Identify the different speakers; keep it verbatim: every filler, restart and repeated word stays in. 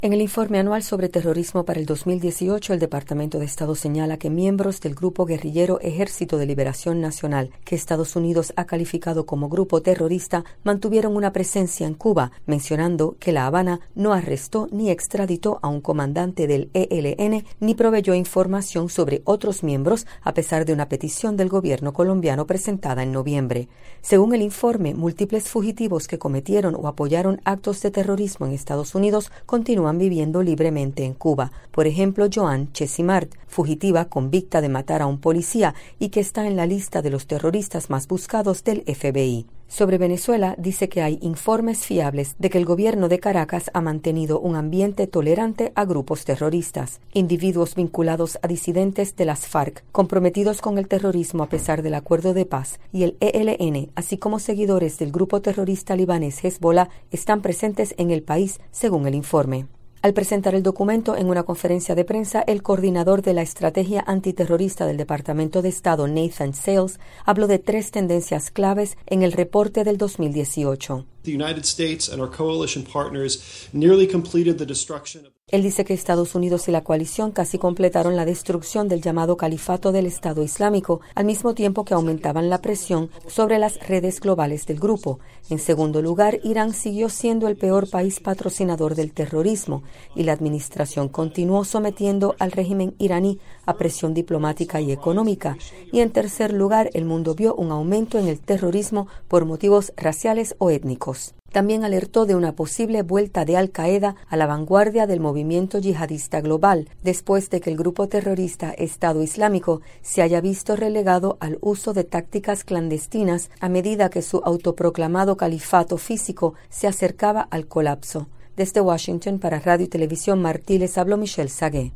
Speaker 1: En el informe anual sobre terrorismo para el dos mil dieciocho, el Departamento de Estado señala que miembros del grupo guerrillero Ejército de Liberación Nacional, que Estados Unidos ha calificado como grupo terrorista, mantuvieron una presencia en Cuba, mencionando que La Habana no arrestó ni extraditó a un comandante del E L N ni proveyó información sobre otros miembros, a pesar de una petición del gobierno colombiano presentada en noviembre. Según el informe, múltiples fugitivos que cometieron o apoyaron actos de terrorismo en Estados Unidos continúan viviendo libremente en Cuba. Por ejemplo, Joan Chesimard, fugitiva convicta de matar a un policía y que está en la lista de los terroristas más buscados del F B I. Sobre Venezuela, dice que hay informes fiables de que el gobierno de Caracas ha mantenido un ambiente tolerante a grupos terroristas, individuos vinculados a disidentes de las FARC, comprometidos con el terrorismo a pesar del acuerdo de paz, y el E L N, así como seguidores del grupo terrorista libanés Hezbollah, están presentes en el país, según el informe. Al presentar el documento en una conferencia de prensa, el coordinador de la estrategia antiterrorista del Departamento de Estado, Nathan Sales, habló de tres tendencias claves en el reporte del dos mil dieciocho.
Speaker 2: The United States and our coalition partners nearly completed the destruction of
Speaker 1: Él dice que Estados Unidos y la coalición casi completaron la destrucción del llamado Califato del Estado Islámico, al mismo tiempo que aumentaban la presión sobre las redes globales del grupo. En segundo lugar, Irán siguió siendo el peor país patrocinador del terrorismo y la administración continuó sometiendo al régimen iraní a presión diplomática y económica. Y en tercer lugar, el mundo vio un aumento en el terrorismo por motivos raciales o étnicos. También alertó de una posible vuelta de Al-Qaeda a la vanguardia del movimiento yihadista global, después de que el grupo terrorista Estado Islámico se haya visto relegado al uso de tácticas clandestinas a medida que su autoproclamado califato físico se acercaba al colapso. Desde Washington, para Radio y Televisión Martí, les habló Michelle Sagué.